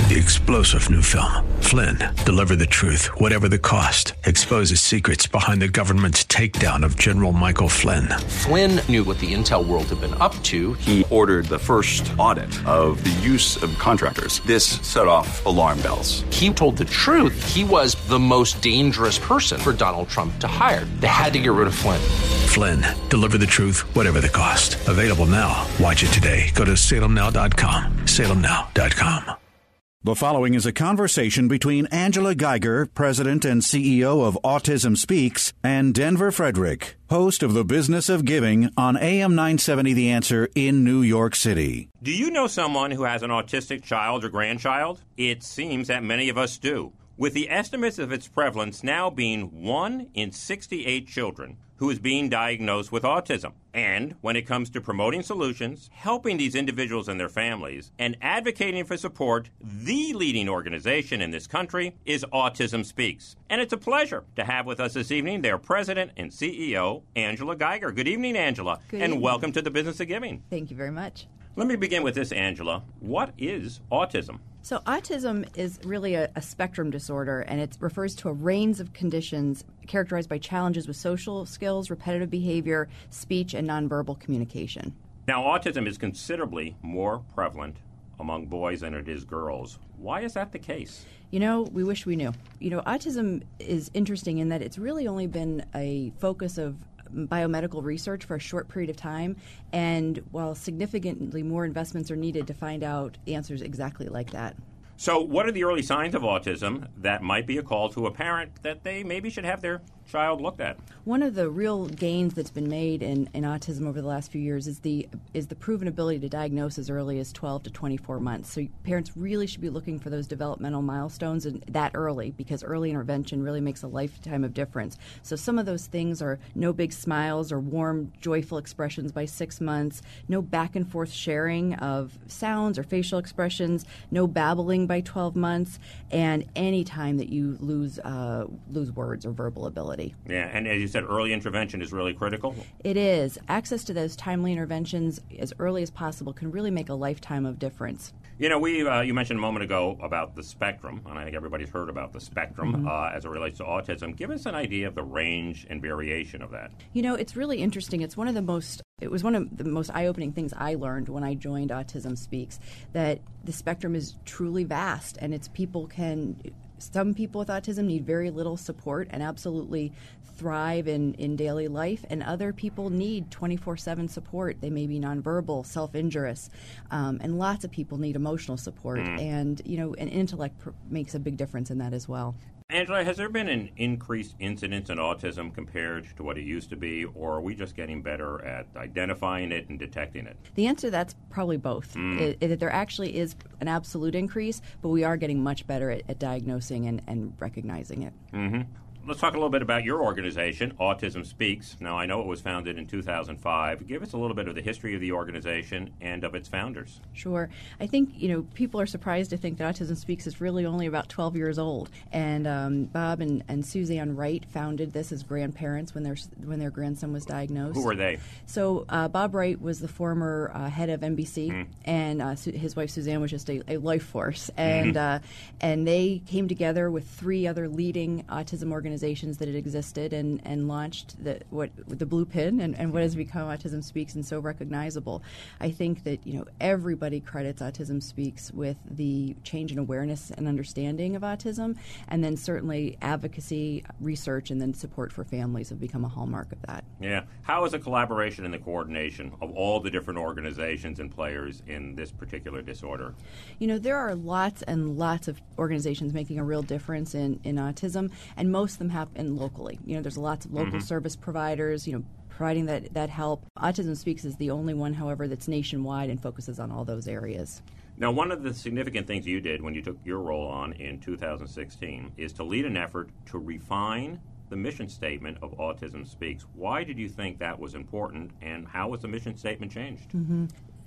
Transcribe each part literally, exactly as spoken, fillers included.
The explosive new film, Flynn, deliver the truth, whatever the cost, exposes secrets behind the government's takedown of General Michael Flynn. Flynn knew what the intel world had been up to. He ordered the first audit of the use of contractors. This set off alarm bells. He told the truth. He was the most dangerous person for Donald Trump to hire. They had to get rid of Flynn. Flynn, deliver the truth, whatever the cost. Available now. Watch it today. Go to salem now dot com. salem now dot com. The following is a conversation between Angela Geiger, President and C E O of Autism Speaks, and Denver Frederick, host of The Business of Giving on A M nine seventy The Answer in New York City. Do you know someone who has an autistic child or grandchild? It seems that many of us do, with the estimates of its prevalence now being one in sixty-eight children who is being diagnosed with autism. And when it comes to promoting solutions, helping these individuals and their families, and advocating for support, the leading organization in this country is Autism Speaks. And it's a pleasure to have with us this evening their president and C E O, Angela Geiger. Good evening, Angela. Good and evening. Welcome to the Business of Giving. Thank you very much. Let me begin with this, Angela. What is autism? So autism is really a, a spectrum disorder, and it refers to a range of conditions characterized by challenges with social skills, repetitive behavior, speech, and nonverbal communication. Now, autism is considerably more prevalent among boys than it is girls. Why is that the case? You know, we wish we knew. You know, autism is interesting in that it's really only been a focus of biomedical research for a short period of time, and while significantly more investments are needed to find out answers exactly like that. So what are the early signs of autism that might be a call to a parent that they maybe should have their child looked at? One of the real gains that's been made in, in autism over the last few years is the is the proven ability to diagnose as early as twelve to twenty-four months. So parents really should be looking for those developmental milestones and that early, because early intervention really makes a lifetime of difference. So some of those things are no big smiles or warm, joyful expressions by six months, no back and forth sharing of sounds or facial expressions, no babbling by twelve months, and any time that you lose uh, lose words or verbal ability. Yeah, and as you said, early intervention is really critical. It is. Access to those timely interventions as early as possible can really make a lifetime of difference. You know, we uh, you mentioned a moment ago about the spectrum, and I think everybody's heard about the spectrum mm-hmm. uh, as it relates to autism. Give us an idea of the range and variation of that. You know, it's really interesting. It's one of the most It was one of the most eye-opening things I learned when I joined Autism Speaks, that the spectrum is truly vast, and it's people can... Some people with autism need very little support and absolutely thrive in, in daily life, and other people need twenty-four seven support. They may be nonverbal, self-injurious, um, and lots of people need emotional support. Mm. And, you know, and intellect pr- makes a big difference in that as well. Angela, has there been an increased incidence in autism compared to what it used to be, or are we just getting better at identifying it and detecting it? The answer to that's probably both. Mm. It, it, there actually is an absolute increase, but we are getting much better at, at diagnosing and, and recognizing it. Mm-hmm. Let's talk a little bit about your organization, Autism Speaks. Now, I know it was founded in two thousand five. Give us a little bit of the history of the organization and of its founders. Sure. I think, you know, people are surprised to think that Autism Speaks is really only about twelve years old. And um, Bob and, and Suzanne Wright founded this as grandparents when their when their grandson was diagnosed. Who were they? So uh, Bob Wright was the former uh, head of N B C, mm. and uh, Su- his wife Suzanne was just a, a life force. And mm-hmm. uh, and they came together with three other leading autism organizations that had existed and, and launched the what the Blue Pin and, and what has become Autism Speaks, and so recognizable. I think that, you know, everybody credits Autism Speaks with the change in awareness and understanding of autism, and then certainly advocacy, research, and then support for families have become a hallmark of that. Yeah. How is the collaboration and the coordination of all the different organizations and players in this particular disorder? You know, there are lots and lots of organizations making a real difference in, in autism, and most of them happen locally. You know, there's lots of local mm-hmm. service providers, you know, providing that, that help. Autism Speaks is the only one, however, that's nationwide and focuses on all those areas. Now, one of the significant things you did when you took your role on in two thousand sixteen is to lead an effort to refine the mission statement of Autism Speaks. Why did you think that was important, and how was the mission statement changed? Mm-hmm.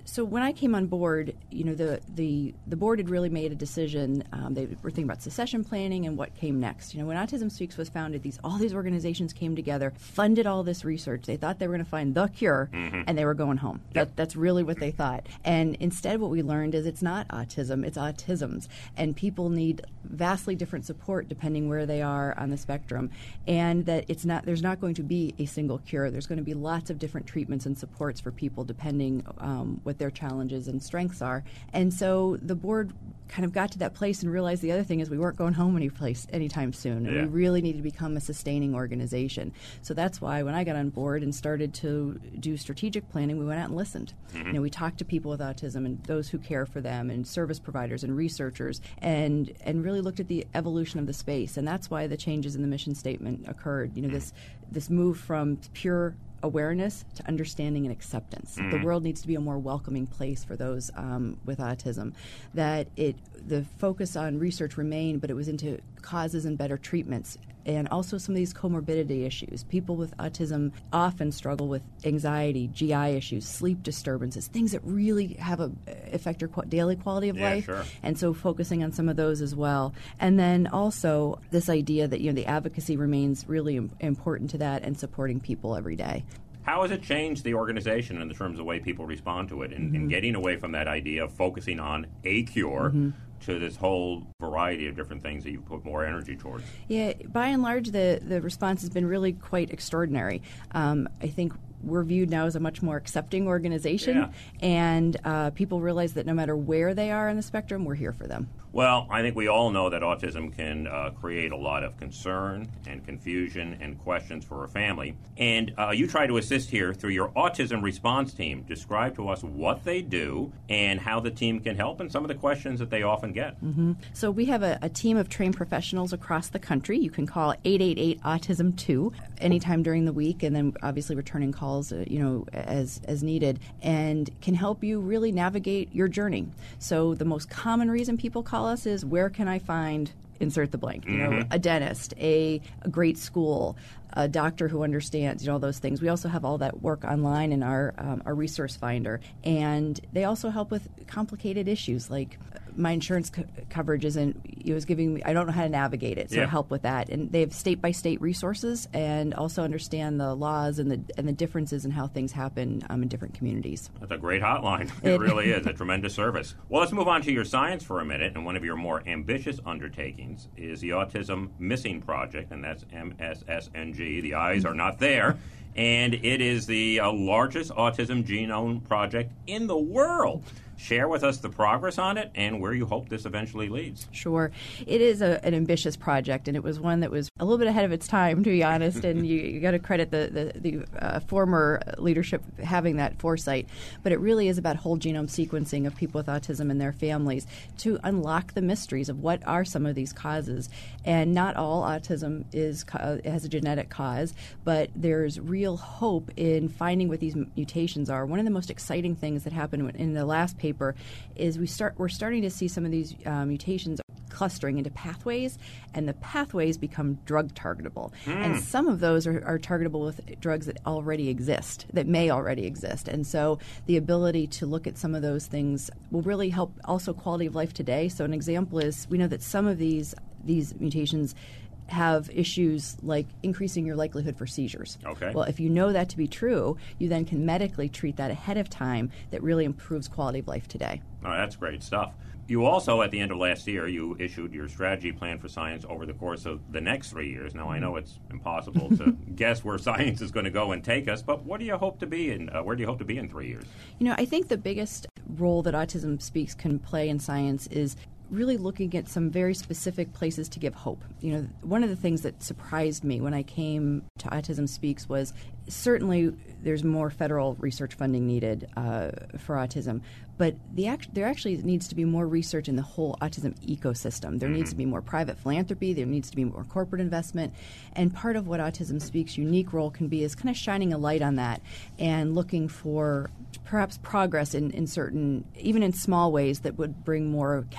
So when I came on board, you know, the the, the board had really made a decision. Um, they were thinking about succession planning and what came next. You know, when Autism Speaks was founded, these all these organizations came together, funded all this research. They thought they were going to find the cure, mm-hmm. and they were going home. Yep. That, that's really what they thought. And instead, what we learned is it's not autism, it's autisms. And people need vastly different support depending where they are on the spectrum. And that it's not there's not going to be a single cure. There's going to be lots of different treatments and supports for people depending um, what their challenges and strengths are. And so the board kind of got to that place and realized the other thing is we weren't going home any place anytime soon. And yeah. we really needed to become a sustaining organization. So that's why when I got on board and started to do strategic planning, we went out and listened. Mm-hmm. You know, we talked to people with autism and those who care for them and service providers and researchers and and really looked at the evolution of the space. And that's why the changes in the mission statement occurred. You know, mm-hmm. this this move from pure awareness to understanding and acceptance. Mm-hmm. The world needs to be a more welcoming place for those um, with autism. That it the focus on research remained, but it was into causes and better treatments. And also some of these comorbidity issues. People with autism often struggle with anxiety, G I issues, sleep disturbances, things that really have a affect their qu- daily quality of yeah, life. Sure. And so focusing on some of those as well. And then also this idea that, you know, the advocacy remains really im- important to that and supporting people every day. How has it changed the organization in terms of the way people respond to it and, mm-hmm. and getting away from that idea of focusing on a cure mm-hmm. to this whole variety of different things that you put more energy towards? Yeah, by and large, the, the response has been really quite extraordinary. Um, I think we're viewed now as a much more accepting organization, yeah. and uh, people realize that no matter where they are on the spectrum, we're here for them. Well, I think we all know that autism can uh, create a lot of concern and confusion and questions for a family. And uh, you try to assist here through your autism response team. Describe to us what they do and how the team can help and some of the questions that they often get. Mm-hmm. So we have a, a team of trained professionals across the country. You can call eight eight eight autism two anytime during the week, and then obviously returning calls, uh, you know, as as needed, and can help you really navigate your journey. So the most common reason people call us is, where can I find, insert the blank, you mm-hmm. know, a dentist, a, a great school, a doctor who understands, you know, all those things. We also have all that work online in our um, our resource finder, and they also help with complicated issues like my insurance co- coverage isn't, it was giving me, I don't know how to navigate it, so yeah. help with that. And they have state by state resources and also understand the laws and the and the differences in how things happen um, in different communities. That's a great hotline. It, it really is a tremendous service. Well, let's move on to your science for a minute. And one of your more ambitious undertakings is the Autism Missing Project, and that's M S S N G. The eyes are not there. And it is the uh, largest autism genome project in the world. Share with us the progress on it and where you hope this eventually leads. Sure. It is a, an ambitious project, and it was one that was a little bit ahead of its time, to be honest, and you, you got to credit the, the, the uh, former leadership having that foresight. But it really is about whole genome sequencing of people with autism and their families to unlock the mysteries of what are some of these causes. And not all autism is uh, has a genetic cause, but there's real hope in finding what these mutations are. One of the most exciting things that happened in the last paper is we start we're starting to see some of these uh, mutations clustering into pathways, and the pathways become drug targetable. Mm. And some of those are, are targetable with drugs that already exist, that may already exist. And so the ability to look at some of those things will really help also quality of life today. So an example is we know that some of these these mutations have issues like increasing your likelihood for seizures. Okay. Well, if you know that to be true, you then can medically treat that ahead of time. That really improves quality of life today. Oh, that's great stuff. You also, at the end of last year, you issued your strategy plan for science over the course of the next three years. Now, I know it's impossible to guess where science is going to go and take us, but what do you hope to be in? Uh, where do you hope to be in three years? You know, I think the biggest role that Autism Speaks can play in science is really looking at some very specific places to give hope. You know, one of the things that surprised me when I came to Autism Speaks was certainly there's more federal research funding needed uh, for autism, but the act- there actually needs to be more research in the whole autism ecosystem. There mm-hmm. needs to be more private philanthropy. There needs to be more corporate investment. And part of what Autism Speaks' unique role can be is kind of shining a light on that and looking for perhaps progress in, in certain, even in small ways that would bring more capital to the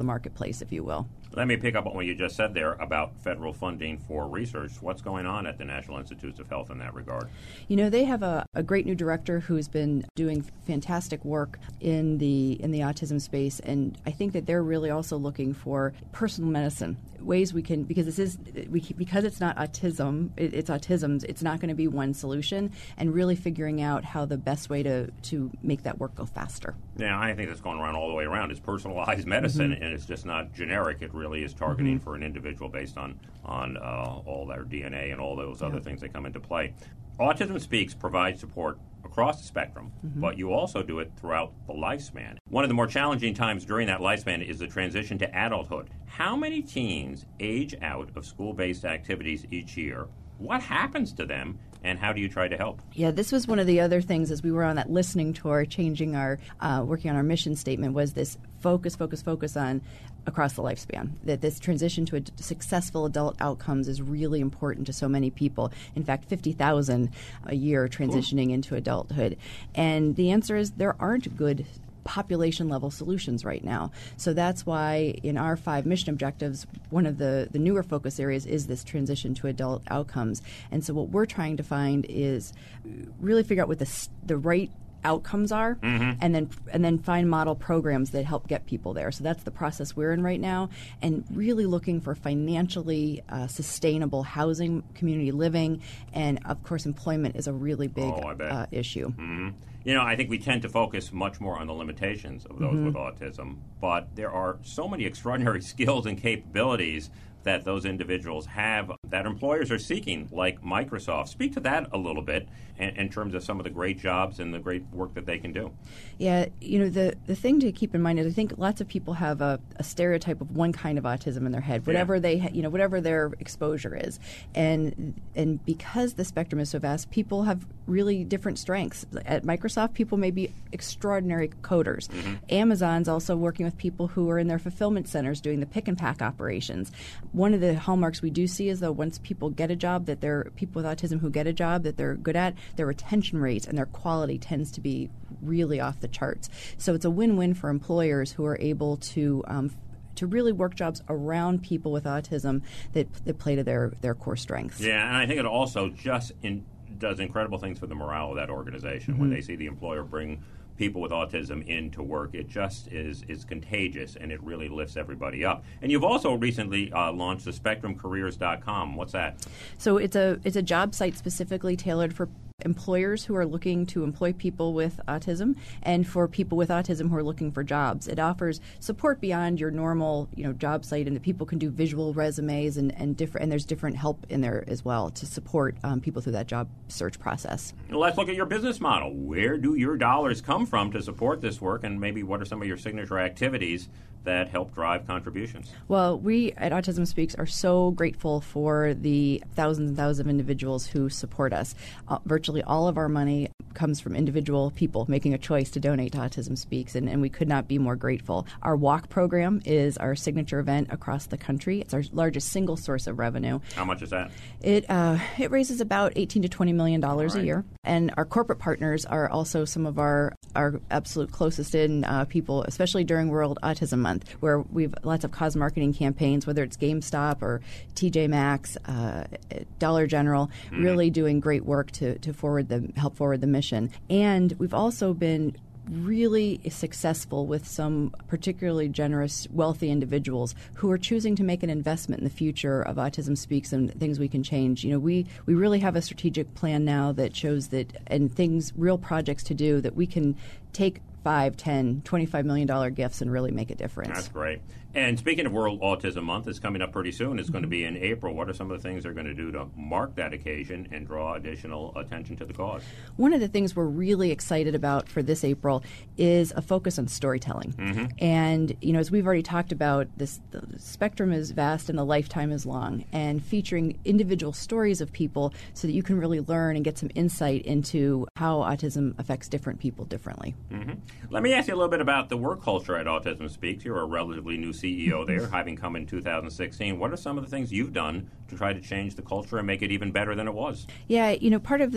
the marketplace, if you will. Let me pick up on what you just said there about federal funding for research. What's going on at the National Institutes of Health in that regard? You know, they have a, a great new director who's been doing fantastic work in the in the autism space, and I think that they're really also looking for personal medicine, ways we can, because this is we because it's not autism, it, it's autism's, it's not going to be one solution, and really figuring out how the best way to, to make that work go faster. Yeah, I think that's going around all the way around. It's personalized medicine, Mm-hmm. and it's just not generic. It really is targeting Mm-hmm. for an individual based on, on uh, all their D N A and all those other Yeah. things that come into play. Autism Speaks provides support across the spectrum, Mm-hmm. but you also do it throughout the lifespan. One of the more challenging times during that lifespan is the transition to adulthood. How many teens age out of school-based activities each year? What happens to them, and how do you try to help? Yeah, this was one of the other things as we were on that listening tour, changing our, uh, working on our mission statement, was this focus, focus, focus on across the lifespan. That this transition to a d- successful adult outcomes is really important to so many people. In fact, fifty thousand a year transitioning Ooh. into adulthood. And the answer is there aren't good population level solutions right now. So that's why in our five mission objectives, one of the, the newer focus areas is this transition to adult outcomes. And so what we're trying to find is really figure out what the, the right outcomes are, mm-hmm. and then and then find model programs that help get people there. So that's the process we're in right now, and really looking for financially uh, sustainable housing, community living, and of course employment is a really big oh, I bet. Uh, issue. Mm-hmm. You know, I think we tend to focus much more on the limitations of those mm-hmm. with autism, but there are so many extraordinary skills and capabilities that those individuals have that employers are seeking, like Microsoft. Speak to that a little bit in, in terms of some of the great jobs and the great work that they can do. Yeah, you know, the, the thing to keep in mind is I think lots of people have a, a stereotype of one kind of autism in their head, whatever yeah. they, ha- you know, whatever their exposure is. And and because the spectrum is so vast, people have really different strengths. At Microsoft, people may be extraordinary coders. Mm-hmm. Amazon's also working with people who are in their fulfillment centers doing the pick and pack operations. One of the hallmarks we do see is though once people get a job, that they're people with autism who get a job that they're good at, their retention rates and their quality tends to be really off the charts. So it's a win-win for employers who are able to um, to really work jobs around people with autism that, that play to their, their core strengths. Yeah, and I think it also just in, does incredible things for the morale of that organization mm-hmm. when they see the employer bring people with autism into work. It just is is contagious, and it really lifts everybody up. And you've also recently uh, launched the spectrum careers dot com. What's that? So it's a it's a job site specifically tailored for employers who are looking to employ people with autism and for people with autism who are looking for jobs. It offers support beyond your normal, you know, job site, and that people can do visual resumes and, and different and there's different help in there as well to support um, people through that job search process. Let's look at your business model. Where do your dollars come from to support this work, and maybe what are some of your signature activities that help drive contributions? Well, we at Autism Speaks are so grateful for the thousands and thousands of individuals who support us. Uh, virtually all of our money comes from individual people making a choice to donate to Autism Speaks, and, and we could not be more grateful. Our walk program is our signature event across the country. It's our largest single source of revenue. How much is that? It uh, it raises about eighteen to twenty million dollars right. a year. And our corporate partners are also some of our, our absolute closest in uh, people, especially during World Autism Month, where we've lots of cause marketing campaigns, whether it's GameStop or T J Maxx, uh, Dollar General, mm. really doing great work to, to forward the help forward the mission. And we've also been really successful with some particularly generous, wealthy individuals who are choosing to make an investment in the future of Autism Speaks and things we can change. You know, we, we really have a strategic plan now that shows that, and things, real projects to do that we can take five, ten, twenty-five million dollars gifts and really make a difference. That's great. And speaking of World Autism Month, it's coming up pretty soon. It's mm-hmm. going to be in April. What are some of the things they're going to do to mark that occasion and draw additional attention to the cause? One of the things we're really excited about for this April is a focus on storytelling. Mm-hmm. And, you know, as we've already talked about, this the spectrum is vast and the lifetime is long, and featuring individual stories of people so that you can really learn and get some insight into how autism affects different people differently. Mm-hmm. Let me ask you a little bit about the work culture at Autism Speaks. You're a relatively new C E O there, having come in two thousand sixteen. What are some of the things you've done to try to change the culture and make it even better than it was? Yeah, you know, part of the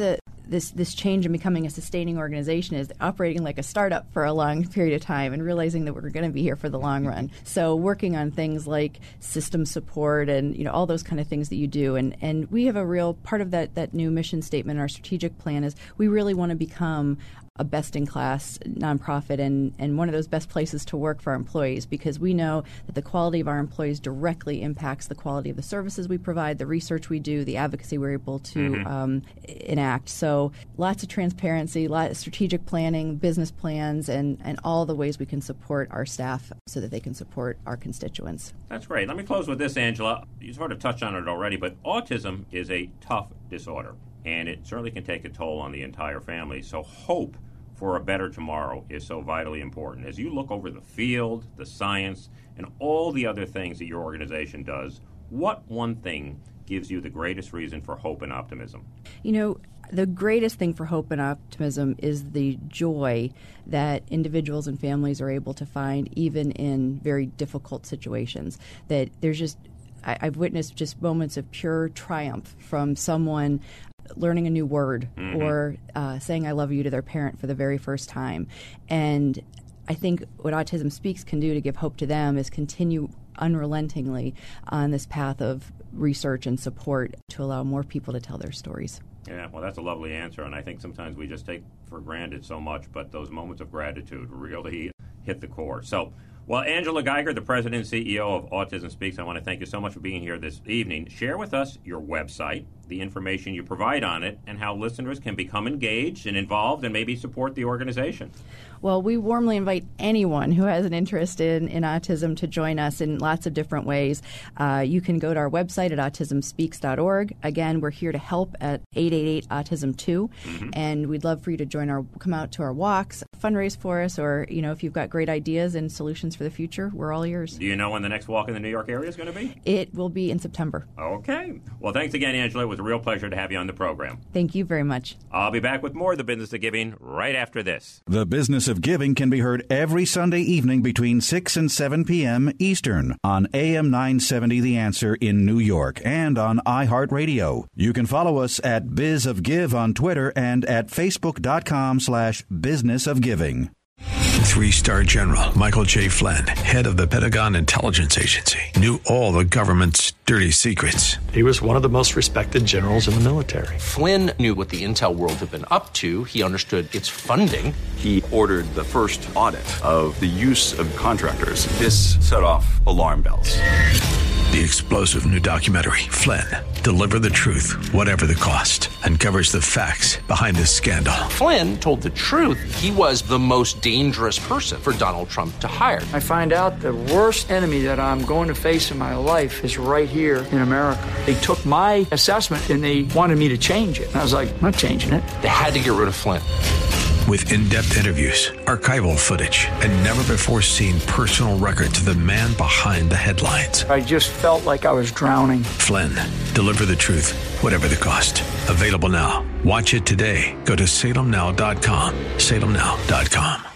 this this change in becoming a sustaining organization is operating like a startup for a long period of time and realizing that we're going to be here for the long run. So working on things like system support and, you know, all those kind of things that you do. And, and we have a real part of that, that new mission statement, our strategic plan is we really want to become a best-in-class nonprofit and, and one of those best places to work for our employees, because we know that the quality of our employees directly impacts the quality of the services we provide, the research we do, the advocacy we're able to mm-hmm. um, enact. So lots of transparency, lot of strategic planning, business plans, and, and all the ways we can support our staff so that they can support our constituents. That's great. Let me close with this, Angela. You sort of touched on it already, but autism is a tough disorder, and it certainly can take a toll on the entire family. So hope for a better tomorrow is so vitally important. As you look over the field, the science, and all the other things that your organization does, what one thing gives you the greatest reason for hope and optimism? You know, the greatest thing for hope and optimism is the joy that individuals and families are able to find even in very difficult situations. That there's just, I, I've witnessed just moments of pure triumph from someone learning a new word mm-hmm. or uh, saying I love you to their parent for the very first time. And I think what Autism Speaks can do to give hope to them is continue unrelentingly on this path of research and support to allow more people to tell their stories. Yeah, well, that's a lovely answer, and I think sometimes we just take for granted so much, but those moments of gratitude really hit the core. So, well, Angela Geiger, the president and C E O of Autism Speaks, I want to thank you so much for being here this evening. Share with us your website, the information you provide on it, and how listeners can become engaged and involved and maybe support the organization. Well, we warmly invite anyone who has an interest in, in autism to join us in lots of different ways. Uh, you can go to our website at autism speaks dot org. Again, we're here to help at eight eight eight autism two, mm-hmm. and we'd love for you to join our, come out to our walks, fundraise for us, or, you know, if you've got great ideas and solutions for the future, we're all ears. Do you know when the next walk in the New York area is going to be? It will be in September. Okay. Well, thanks again, Angela. It was a real pleasure to have you on the program. Thank you very much. I'll be back with more of The Business of Giving right after this. The Business of Giving can be heard every Sunday evening between six and seven p.m. Eastern on A M nine seventy The Answer in New York and on iHeartRadio. You can follow us at Biz of Give on Twitter and at facebook.com slash business of giving. Three-star General Michael J. Flynn, head of the Pentagon Intelligence Agency, knew all the government's dirty secrets. He was one of the most respected generals in the military. Flynn knew what the intel world had been up to. He understood its funding. He ordered the first audit of the use of contractors. This set off alarm bells. The explosive new documentary, Flynn, Deliver the Truth, Whatever the Cost, uncovers the facts behind this scandal. Flynn told the truth. He was the most dangerous person for Donald Trump to hire. I find out the worst enemy that I'm going to face in my life is right here in America. They took my assessment and they wanted me to change it. And I was like, I'm not changing it. They had to get rid of Flynn. With in-depth interviews, archival footage, and never-before-seen personal records of the man behind the headlines. I just felt like I was drowning. Flynn, Deliver the Truth, Whatever the Cost. Available now. Watch it today. Go to salem now dot com. salem now dot com.